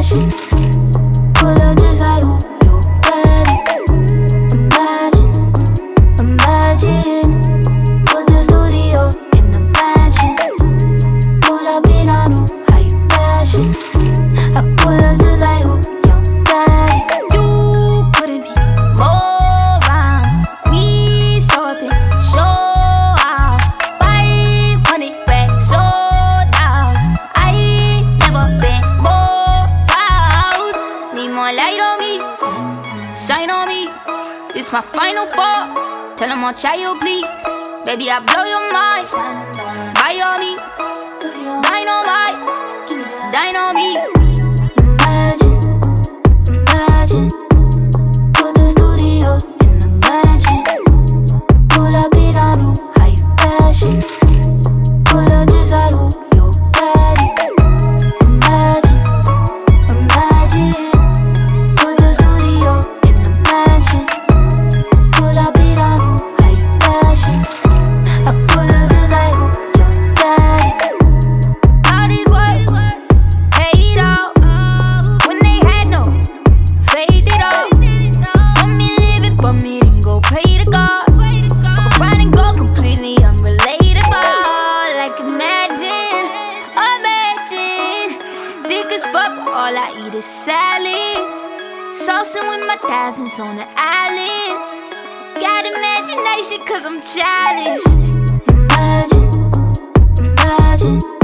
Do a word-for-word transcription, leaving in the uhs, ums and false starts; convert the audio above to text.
fashion. Pull up just like who you ready. Imagine, imagine. Put the studio in the mansion. Pull up in on who, how you fashion. I pull up just like who you ready. You couldn't be more wrong. We show up and show out. five hundred racks sold out. I ain't never been more proud. Need more light on me, shine on me. This my final fall. Tell them I'll try you please. Baby, I blow your mind. By all means, dynamite, dine on me. Imagine, imagine. Put the studio in the mansion. Pull up in on who, how you fashion. Pull up just like who you ready. Imagine, imagine. Put the studio in the mansion. Pull up in on who, how you fashion. I pull up just like who you ready. All these words paid off when they had no faith at all. Want me living for me, then go pray to God. Fuck around and go completely unrelatable. Like imagine, imagine. Thick as fuck, all I eat is salad. Saucing with my thousands on the island. Got imagination cause I'm childish. Imagine, imagine.